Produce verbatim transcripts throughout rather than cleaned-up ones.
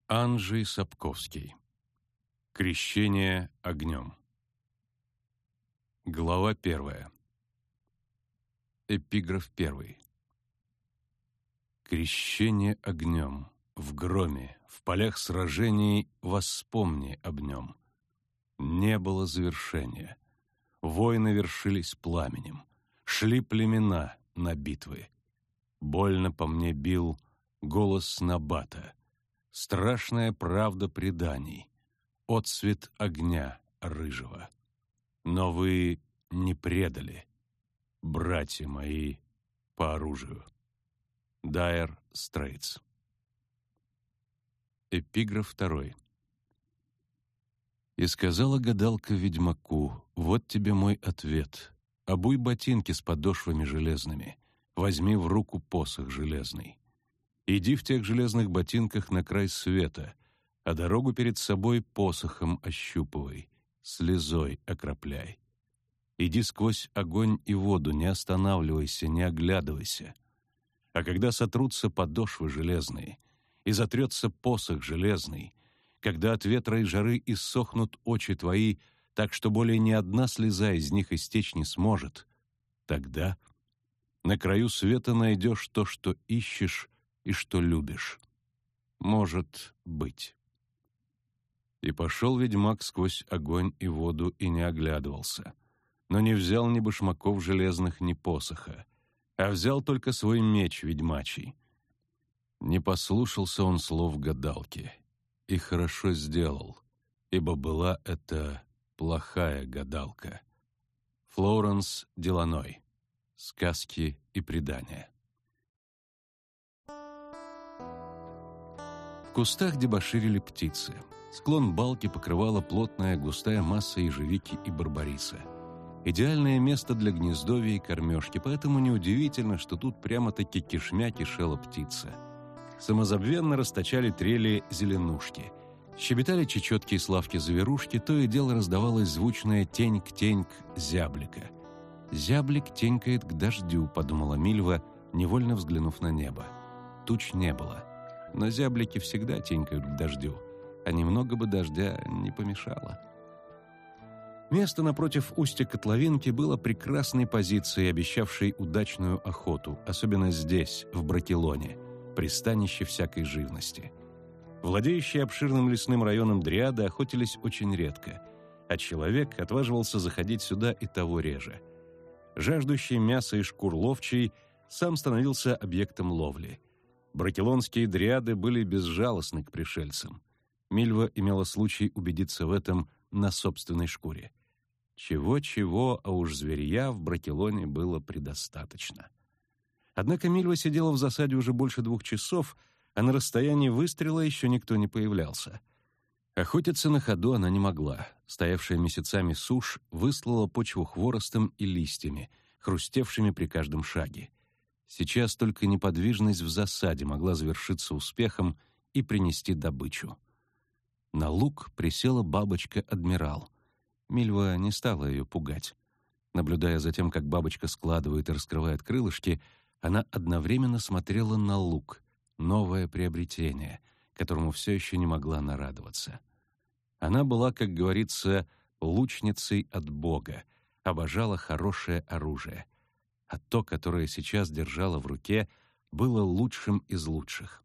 Анджей Сапковский. Крещение огнем. Глава первая. Эпиграф первый. Крещение огнем, в громе, в полях сражений воспомни об нем. Не было завершения. Войны вершились пламенем. Шли племена на битвы. Больно по мне бил голос Набата. Страшная правда преданий. Отсвет огня рыжего. Но вы не предали, братья мои по оружию. Дайр Стрейтс. Эпиграф второй. «И сказала гадалка ведьмаку: вот тебе мой ответ. Обуй ботинки с подошвами железными, возьми в руку посох железный. Иди в тех железных ботинках на край света, а дорогу перед собой посохом ощупывай, слезой окропляй. Иди сквозь огонь и воду, не останавливайся, не оглядывайся. А когда сотрутся подошвы железные, и затрется посох железный, когда от ветра и жары иссохнут очи твои, так что более ни одна слеза из них истечь не сможет, тогда на краю света найдешь то, что ищешь и что любишь. Может быть». И пошел ведьмак сквозь огонь и воду и не оглядывался, но не взял ни башмаков железных, ни посоха, а взял только свой меч ведьмачий. Не послушался он слов гадалки, и хорошо сделал, ибо была это плохая гадалка. Флоренс Деланой. Сказки и предания. В кустах дебоширили птицы. Склон балки покрывала плотная густая масса ежевики и барбариса. Идеальное место для гнездовья и кормежки, поэтому неудивительно, что тут прямо-таки кишмя кишела птица. Самозабвенно расточали трели зеленушки. Щебетали чечетки и славки-заверушки, то и дело раздавалась звучная теньк-теньк зяблика. «Зяблик тенькает к дождю», — подумала Мильва, невольно взглянув на небо. Туч не было, но зяблики всегда тенькают к дождю, а немного бы дождя не помешало. Место напротив устья котловинки было прекрасной позицией, обещавшей удачную охоту, особенно здесь, в Бракелоне, пристанище всякой живности. Владеющие обширным лесным районом дриады охотились очень редко, а человек отваживался заходить сюда и того реже. Жаждущий мяса и шкур ловчий сам становился объектом ловли. Бракелонские дриады были безжалостны к пришельцам. Мильва имела случай убедиться в этом на собственной шкуре. Чего-чего, а уж зверья в Бракелоне было предостаточно. Однако Мильва сидела в засаде уже больше двух часов, а на расстоянии выстрела еще никто не появлялся. Охотиться на ходу она не могла. Стоявшая месяцами сушь выслала почву хворостом и листьями, хрустевшими при каждом шаге. Сейчас только неподвижность в засаде могла завершиться успехом и принести добычу. На луг присела бабочка-адмирал. Мильва не стала ее пугать. Наблюдая за тем, как бабочка складывает и раскрывает крылышки, она одновременно смотрела на луг, новое приобретение, которому все еще не могла нарадоваться. Она была, как говорится, лучницей от Бога, обожала хорошее оружие, а то, которое сейчас держала в руке, было лучшим из лучших.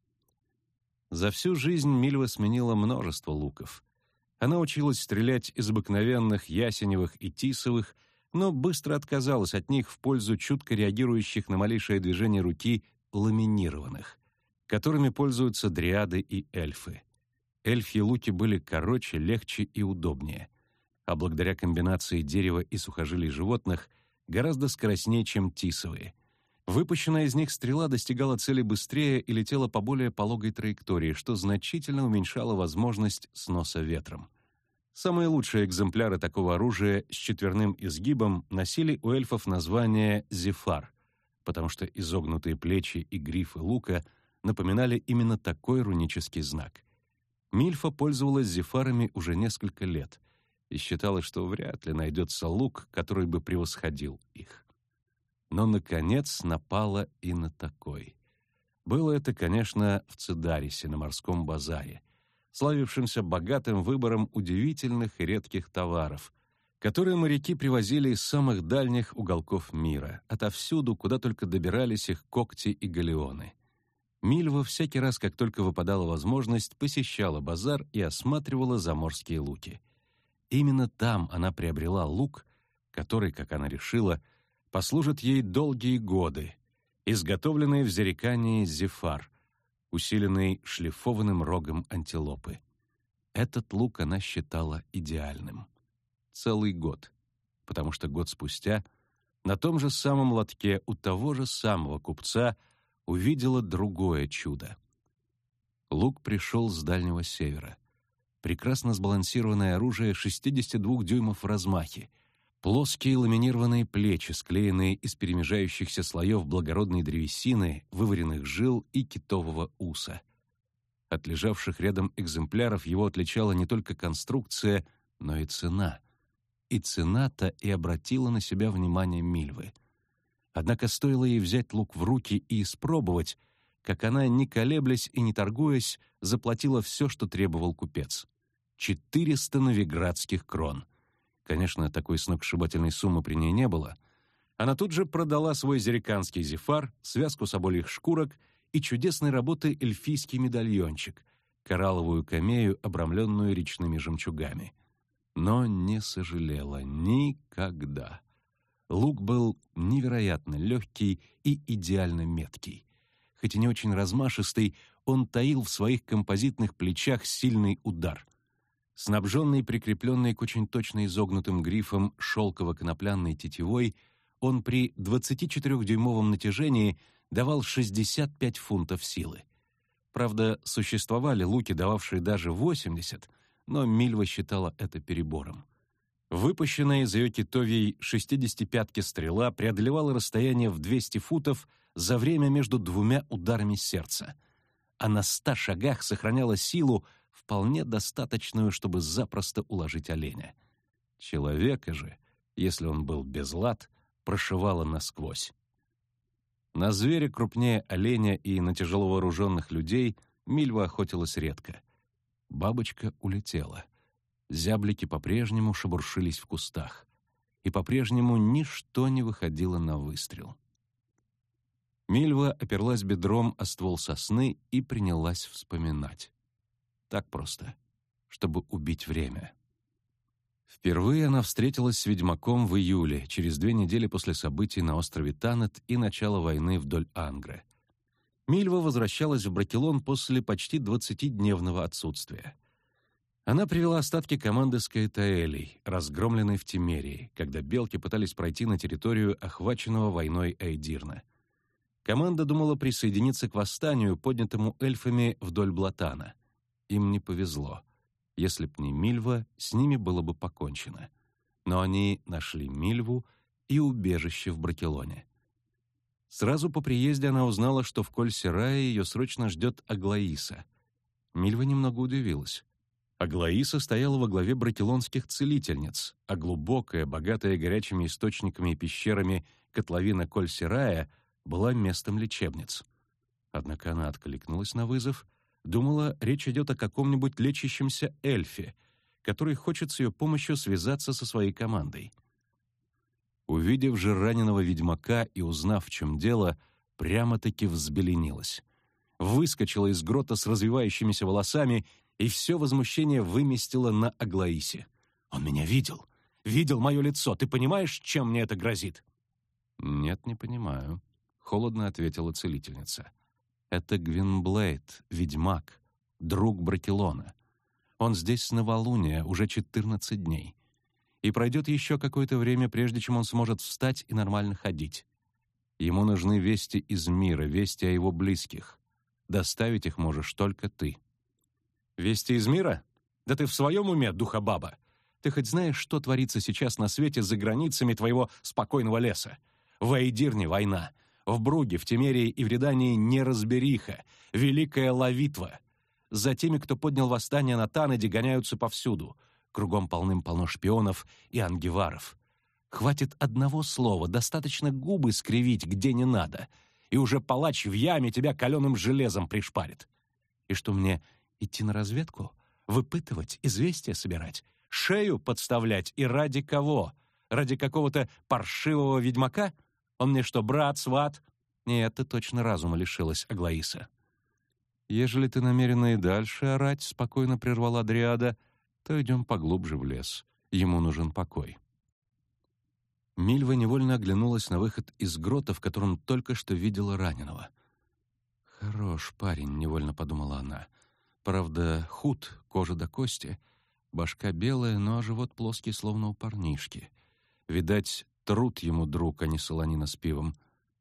За всю жизнь Мильва сменила множество луков. Она училась стрелять из обыкновенных ясеневых и тисовых, но быстро отказалась от них в пользу чутко реагирующих на малейшее движение руки ламинированных, которыми пользуются дриады и эльфы. Эльфьи луки были короче, легче и удобнее, а благодаря комбинации дерева и сухожилий животных гораздо скоростнее, чем тисовые. Выпущенная из них стрела достигала цели быстрее и летела по более пологой траектории, что значительно уменьшало возможность сноса ветром. Самые лучшие экземпляры такого оружия с четверным изгибом носили у эльфов название «зефар», потому что изогнутые плечи и грифы лука напоминали именно такой рунический знак. Мильфа пользовалась зефарами уже несколько лет и считала, что вряд ли найдется лук, который бы превосходил их. Но, наконец, напала и на такой. Было это, конечно, в Цидарисе, на морском базаре. славившимся богатым выбором удивительных и редких товаров, которые моряки привозили из самых дальних уголков мира, отовсюду, куда только добирались их когти и галеоны. Мильва всякий раз, как только выпадала возможность, посещала базар и осматривала заморские луки. Именно там она приобрела лук, который, как она решила, послужит ей долгие годы, изготовленный в Зерикании зефар, усиленный шлифованным рогом антилопы. Этот лук она считала идеальным. Целый год, потому что год спустя на том же самом лотке у того же самого купца увидела другое чудо. Лук пришел с Дальнего Севера. Прекрасно сбалансированное оружие шестьдесят два дюймов в размахе, плоские ламинированные плечи, склеенные из перемежающихся слоев благородной древесины, вываренных жил и китового уса. От лежавших рядом экземпляров его отличала не только конструкция, но и цена. И цена-то и обратила на себя внимание Мильвы. Однако стоило ей взять лук в руки и испробовать, как она, не колеблясь и не торгуясь, заплатила все, что требовал купец. Четыреста новиградских крон. Конечно, такой сногсшибательной суммы при ней не было. Она тут же продала свой зериканский зефар, связку собольих шкурок и чудесной работы эльфийский медальончик, коралловую камею, обрамленную речными жемчугами. Но не сожалела никогда. Лук был невероятно легкий и идеально меткий. Хоть и не очень размашистый, он таил в своих композитных плечах сильный удар. Снабженный прикрепленной к очень точно изогнутым грифом шелково-конопляной тетивой, он при двадцатичетырёхдюймовом натяжении давал шестьдесят пять фунтов силы. Правда, существовали луки, дававшие даже восемьдесят, но Мильва считала это перебором. Выпущенная из ее китовьей шестидесятипятки стрела преодолевала расстояние в двести футов за время между двумя ударами сердца, а на ста шагах сохраняла силу, вполне достаточную, чтобы запросто уложить оленя. Человека же, если он был без лад, прошивало насквозь. На зверя крупнее оленя и на тяжеловооруженных людей Мильва охотилась редко. Бабочка улетела. Зяблики по-прежнему шебуршились в кустах. И по-прежнему ничто не выходило на выстрел. Мильва оперлась бедром о ствол сосны и принялась вспоминать. Так просто, чтобы убить время. Впервые она встретилась с ведьмаком в июле, через две недели после событий на острове Танет и начала войны вдоль Ангры. Мильва возвращалась в Бракелон после почти двадцатидневного отсутствия. Она привела остатки команды с Каэтаэлей, разгромленной в Тимерии, когда белки пытались пройти на территорию охваченного войной Эйдирна. Команда думала присоединиться к восстанию, поднятому эльфами вдоль Блатана. Им не повезло. Если б не Мильва, с ними было бы покончено. Но они нашли Мильву и убежище в Бракелоне. Сразу по приезде она узнала, что в Коль-Серае ее срочно ждет Аглаиса. Мильва немного удивилась. Аглаиса стояла во главе бракелонских целительниц, а глубокая, богатая горячими источниками и пещерами котловина Коль-Серая была местом лечебниц. Однако она откликнулась на вызов, думала, речь идет о каком-нибудь лечащемся эльфе, который хочет с ее помощью связаться со своей командой. Увидев же раненого ведьмака и узнав, в чем дело, прямо-таки взбеленилась. Выскочила из грота с развивающимися волосами и все возмущение выместила на Аглаисе. «Он меня видел! Видел мое лицо! Ты понимаешь, чем мне это грозит?» «Нет, не понимаю», — холодно ответила целительница. «Это Гвинблейд, ведьмак, друг Бракелона. Он здесь с новолуния уже четырнадцать дней. И пройдет еще какое-то время, прежде чем он сможет встать и нормально ходить. Ему нужны вести из мира, вести о его близких. Доставить их можешь только ты». «Вести из мира? Да ты в своем уме, духобаба? Ты хоть знаешь, что творится сейчас на свете за границами твоего спокойного леса? В Эйдирне война, в Бруге, в Тимерии и в Редании неразбериха, великая ловитва. За теми, кто поднял восстание на Танеде, гоняются повсюду. Кругом полным-полно шпионов и ангеваров. Хватит одного слова, достаточно губы скривить, где не надо, и уже палач в яме тебя каленым железом пришпарит. И что мне, идти на разведку? Выпытывать, известия собирать, шею подставлять. И ради кого? Ради какого-то паршивого ведьмака? Он мне что, брат, сват? Нет, ты точно разума лишилась, Аглаиса. Ежели ты намерена и дальше орать, спокойно прервала Дриада, то идем поглубже в лес. Ему нужен покой. Мильва невольно оглянулась на выход из грота, в котором только что видела раненого. «Хорош парень», — невольно подумала она. Правда, худ, кожа до кости, башка белая, но живот плоский, словно у парнишки. Видать, труд ему друг, а не солонина с пивом.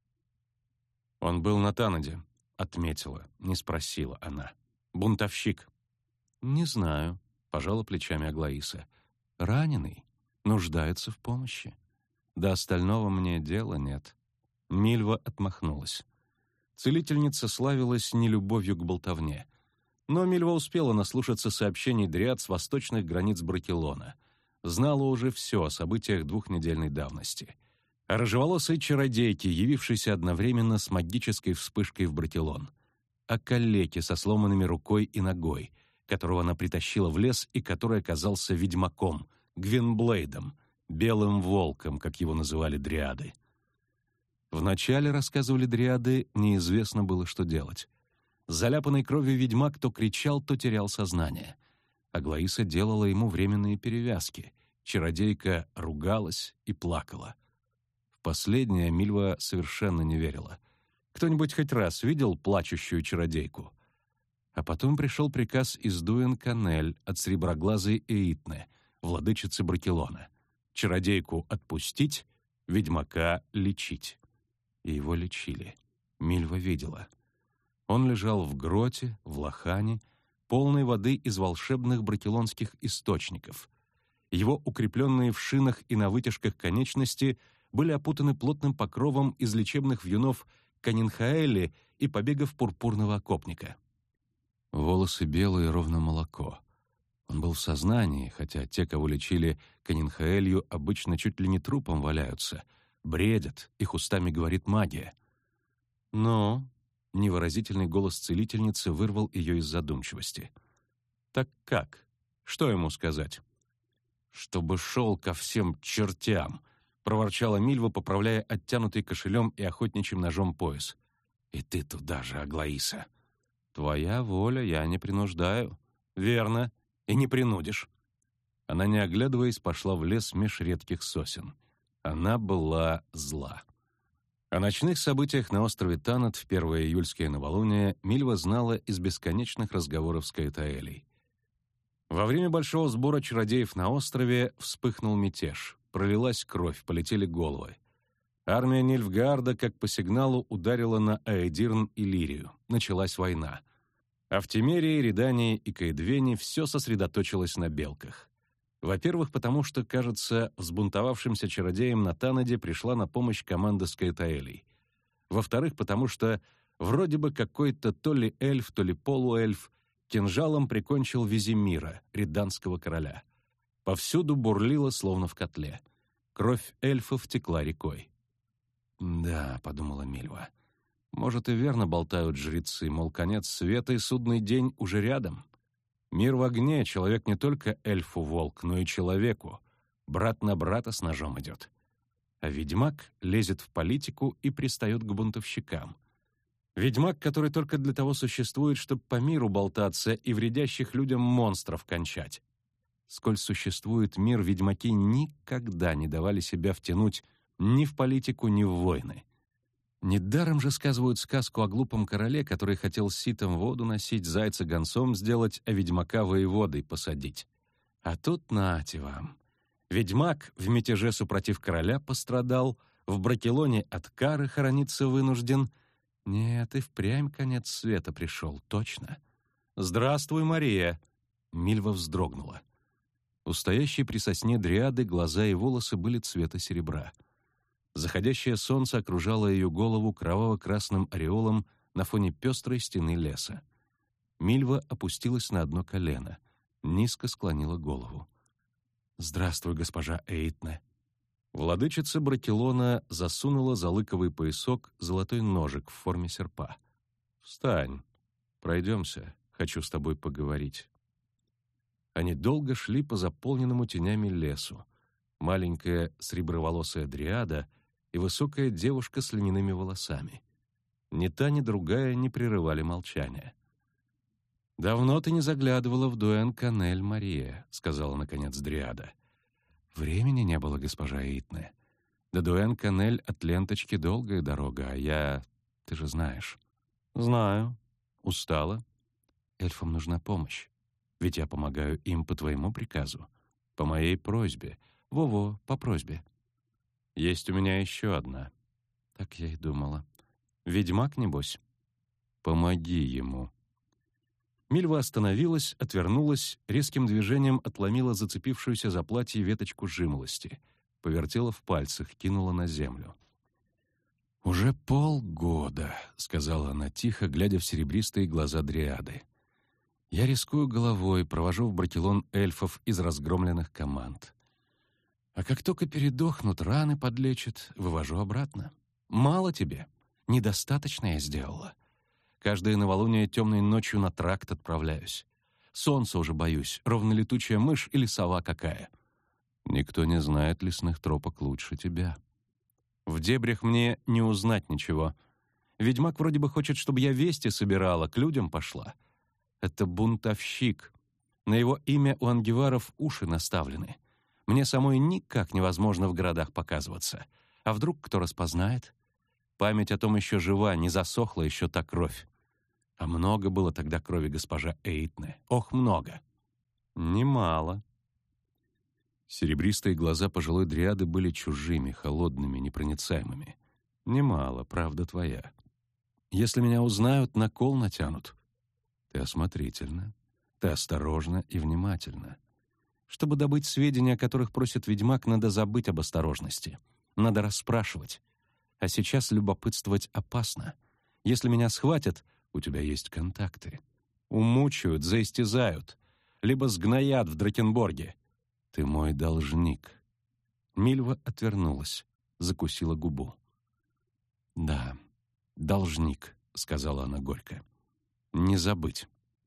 «Он был на Танаде», — отметила, не спросила она. «Бунтовщик». «Не знаю», — пожала плечами Аглаиса. «Раненый, нуждается в помощи. До остального мне дела нет». Мильва отмахнулась. Целительница славилась нелюбовью к болтовне. Но Мильва успела наслушаться сообщений дриад с восточных границ Бракелона. Знала уже все о событиях двухнедельной давности. О рыжеволосой чародейке, явившейся одновременно с магической вспышкой в Бракелон. О калеке со сломанными рукой и ногой, которого она притащила в лес и который оказался ведьмаком, Гвинблейдом, белым волком, как его называли дриады. Вначале, рассказывали дриады, неизвестно было, что делать. Заляпанный кровью ведьмак то кричал, то терял сознание. Аглаиса делала ему временные перевязки. Чародейка ругалась и плакала. В последнее Мильва совершенно не верила. Кто-нибудь хоть раз видел плачущую чародейку? А потом пришел приказ из Дуэн-Канель от среброглазой Эитны, владычицы Бракелона. Чародейку отпустить, ведьмака лечить. И его лечили. Мильва видела. Он лежал в гроте, в лохане, полной воды из волшебных бракелонских источников. Его укрепленные в шинах и на вытяжках конечности были опутаны плотным покровом из лечебных вьюнов канинхаэли и побегов пурпурного окопника. Волосы белые, ровно молоко. Он был в сознании, хотя те, кого лечили канинхаэлью, обычно чуть ли не трупом валяются, бредят, их устами говорит магия. Но невыразительный голос целительницы вырвал ее из задумчивости. «Так как? Что ему сказать?» «Чтобы шел ко всем чертям», — проворчала Мильва, поправляя оттянутый кошелем и охотничьим ножом пояс. «И ты туда же, Аглаиса». «Твоя воля, я не принуждаю». «Верно, и не принудишь». Она, не оглядываясь, пошла в лес меж редких сосен. Она была зла. О ночных событиях на острове Танат в первое июльское новолуние Мильва знала из бесконечных разговоров с Каэтаэлей. Во время большого сбора чародеев на острове вспыхнул мятеж, пролилась кровь, полетели головы. Армия Нильфгаарда, как по сигналу, ударила на Аэдирн и Лирию. Началась война. А в Темерии, Редании и Каэдвене все сосредоточилось на белках. Во-первых, потому что, кажется, взбунтовавшимся чародеям на Танаде пришла на помощь команда с Каэтаэлей. Во-вторых, потому что вроде бы какой-то то ли эльф, то ли полуэльф кинжалом прикончил Визимира, реданского короля. Повсюду бурлило, словно в котле. Кровь эльфов текла рекой. «Да», — подумала Мильва, — «может, и верно болтают жрецы, мол, конец света и судный день уже рядом». Мир в огне, человек не только эльфу волк, но и человеку. Брат на брата с ножом идет. А ведьмак лезет в политику и пристает к бунтовщикам. Ведьмак, который только для того существует, чтобы по миру болтаться и вредящих людям монстров кончать. Сколь существует мир, ведьмаки никогда не давали себя втянуть ни в политику, ни в войны. Недаром же сказывают сказку о глупом короле, который хотел ситом воду носить, зайца гонцом сделать, а ведьмака воеводой посадить. А тут нате вам. Ведьмак в мятеже супротив короля пострадал, в Бракелоне от кары хорониться вынужден. Нет, и впрямь конец света пришел, точно. «Здравствуй, Мария!» Мильва вздрогнула. У стоящей при сосне дриады глаза и волосы были цвета серебра. Заходящее солнце окружало ее голову кроваво-красным ореолом на фоне пестрой стены леса. Мильва опустилась на одно колено, низко склонила голову. «Здравствуй, госпожа Эйтне». Владычица Бракелона засунула за лыковый поясок золотой ножик в форме серпа. «Встань, пройдемся, хочу с тобой поговорить». Они долго шли по заполненному тенями лесу. Маленькая среброволосая дриада и высокая девушка с льняными волосами. Ни та, ни другая не прерывали молчания. «Давно ты не заглядывала в Дуэн-Канель, Мария», — сказала, наконец, дриада. «Времени не было, госпожа Эйтне. До Дуэн-Канель от ленточки долгая дорога, а я... Ты же знаешь». «Знаю. Устала. Эльфам нужна помощь. Ведь я помогаю им по твоему приказу. По моей просьбе. Во-во, по просьбе. Есть у меня еще одна». Так я и думала. «Ведьмак, небось?» «Помоги ему». Мильва остановилась, отвернулась, резким движением отломила зацепившуюся за платье веточку жимолости, повертела в пальцах, кинула на землю. «Уже полгода», — сказала она тихо, глядя в серебристые глаза дриады. «Я рискую головой, провожу в Бракелон эльфов из разгромленных команд. А как только передохнут, раны подлечат, вывожу обратно. Мало тебе? Недостаточно я сделала. Каждое новолуние темной ночью на тракт отправляюсь. Солнца уже боюсь, ровно летучая мышь или сова какая. Никто не знает лесных тропок лучше тебя. В дебрях мне не узнать ничего. Ведьмак вроде бы хочет, чтобы я вести собирала, к людям пошла. Это бунтовщик. На его имя у ангеваров уши наставлены. Мне самой никак невозможно в городах показываться. А вдруг кто распознает? Память о том еще жива, не засохла еще та кровь. А много было тогда крови, госпожа Эйтне. Ох, много. Немало. Серебристые глаза пожилой дриады были чужими, холодными, непроницаемыми. Немало, правда твоя. Если меня узнают, на кол натянут. Ты осмотрительна, ты осторожна и внимательна. Чтобы добыть сведения, о которых просит ведьмак, надо забыть об осторожности. Надо расспрашивать. А сейчас любопытствовать опасно. Если меня схватят, у тебя есть контакты. Умучают, заистязают. Либо сгноят в Дракенборге. Ты мой должник». Мильва отвернулась, закусила губу. «Да, должник», — сказала она горько. «Не забыть».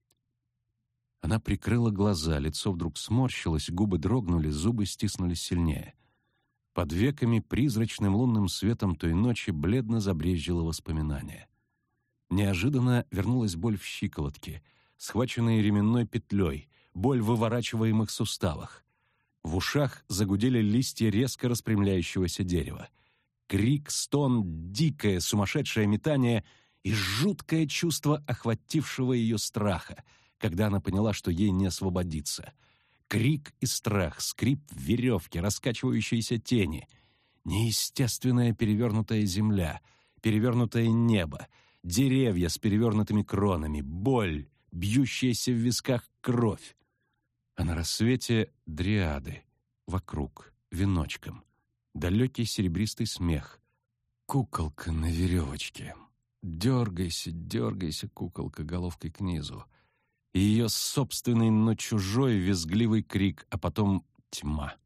Она прикрыла глаза, лицо вдруг сморщилось, губы дрогнули, зубы стиснулись сильнее. Под веками призрачным лунным светом той ночи бледно забрезжило воспоминание. Неожиданно вернулась боль в щиколотке, схваченная ременной петлей, боль в выворачиваемых суставах. В ушах загудели листья резко распрямляющегося дерева. Крик, стон, дикое, сумасшедшее метание и жуткое чувство охватившего ее страха, когда она поняла, что ей не освободиться. Крик и страх, скрип веревки, раскачивающиеся тени, неестественная перевернутая земля, перевернутое небо, деревья с перевернутыми кронами, боль, бьющаяся в висках кровь. А на рассвете дриады, вокруг, веночком, далекий серебристый смех. Куколка на веревочке. Дергайся, дергайся, куколка, головкой к низу. И ее собственный, но чужой визгливый крик, а потом тьма.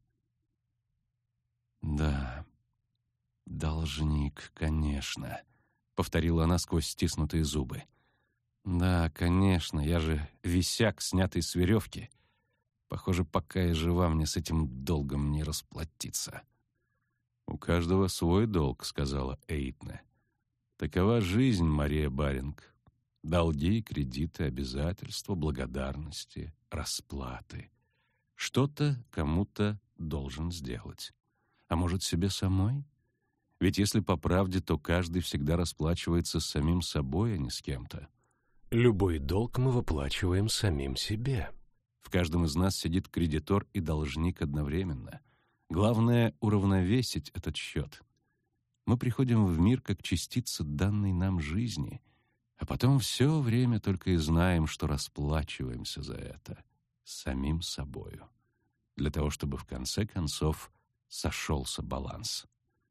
«Да, должник, конечно», — повторила она сквозь стиснутые зубы. «Да, конечно, я же висяк, снятый с веревки. Похоже, пока я жива, мне с этим долгом не расплатиться». «У каждого свой долг», — сказала Эйтне. «Такова жизнь, Мария Баринг. Долги, кредиты, обязательства, благодарности, расплаты. Что-то кому-то должен сделать. А может, себе самой? Ведь если по правде, то каждый всегда расплачивается с самим собой, а не с кем-то. Любой долг мы выплачиваем самим себе. В каждом из нас сидит кредитор и должник одновременно. Главное — уравновесить этот счет. Мы приходим в мир как частица данной нам жизни, а потом все время только и знаем, что расплачиваемся за это самим собою, для того, чтобы в конце концов сошелся баланс.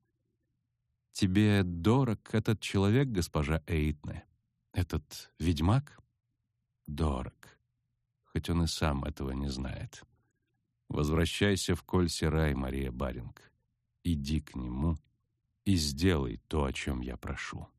«Тебе дорог этот человек, госпожа Эйтне? Этот ведьмак?» «Дорог, хоть он и сам этого не знает. Возвращайся в Коль-Серай, Мария Баринг. Иди к нему и сделай то, о чем я прошу».